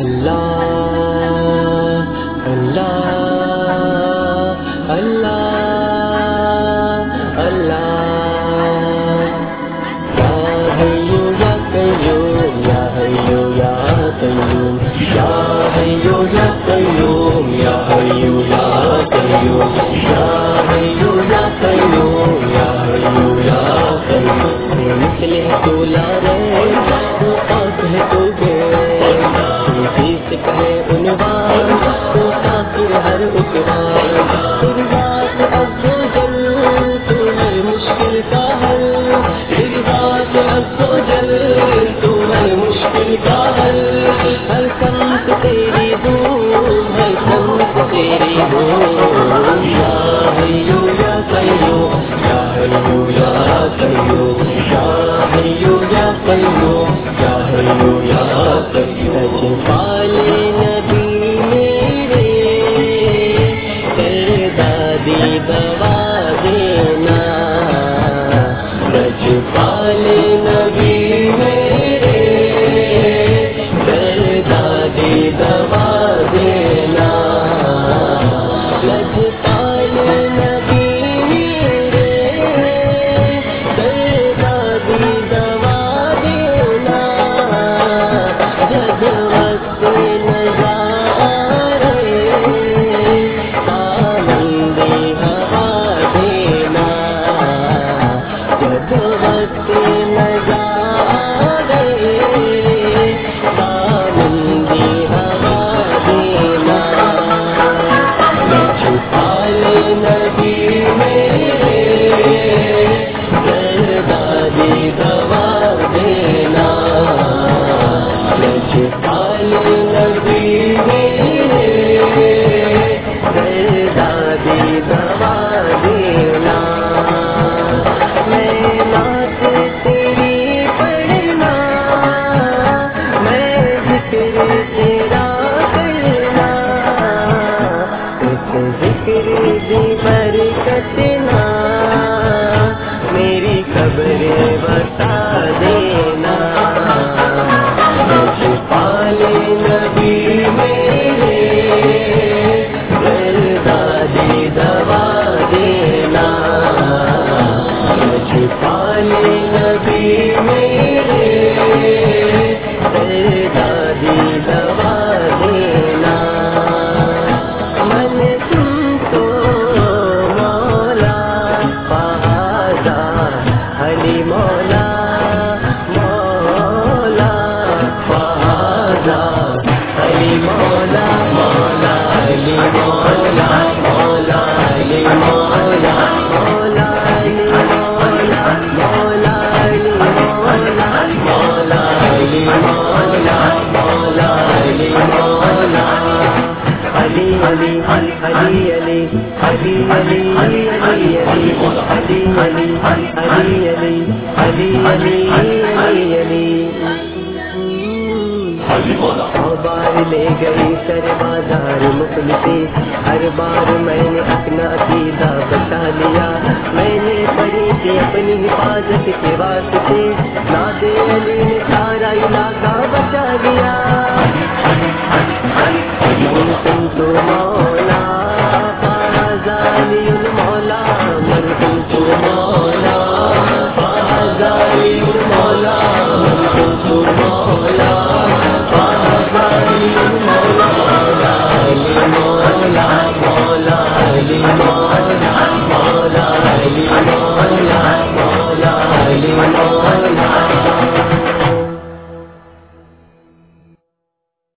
اللہ اللہ اللہ اللہ یا حیو یا قیوم یا حیو یا قیوم یا حیو یا قیوم یا حیو یا قیوم یا حیو یا قیوم یا حیو یا قیوم مثل ہے تو لا رہے تو پاک ہے تو بے سے کہے عنوان تو ساتھ ہر اتوار تیری ذات عز و جل تو ہے مشکل کا حل تیری ذات عز و جل تو ہے مشکل کا حل ہر سمت تیری دھوم ہر سمت تیری دھوم یا حیو یا قیوم یا حیو یا قیوم یا حیو یا قیوم یا حیو یا قیوم پالے نبی میرے دادی دوا دینا رج پالے نبی میرے دادی دوا دینا رج پالے نبی میرے دادی دوا دینا جب وقت نظارے پابندی ہوا دینا جب وقت نظارے پابندی ہوا دینا چھپا لے نبی میرے دادی دوا دینا چھپا لے نبی میرے دادی دوا دینا میں نعت تیری پڑھنا میں ذکر تیرا کرنا اس ذکر دی برکت نہ میری قبر بتا دینا چھپا لے نبی میرے دادی دوا دینا چھپا لے نبی میرے دادی دوا دینا من تم تو مولا پہاڑا علی مولا مولا پہاڑا علی مولا مولا علی مولا مولا علی مولا مولا علی مولا مولا علی مولا مولا علی مولا مولا علی مولا علی علی علی علی علی علی علی علی علی علی علی علی علی بار لے گئی سر بازار مفلسی ہر بار میں نے اپنا عقیدہ بچا لیا میں نے پڑھی تھی اپنی حفاظت کے واسطے ناد علی نے سارا علاقہ بچا لیا تم تو مولا فاضلی المولا من تم تو مولا فاضلی المولا من تم تو مولا فاضلی المولا مولا علی مولا مولا علی مولا مولا علی مولا مولا علی مولا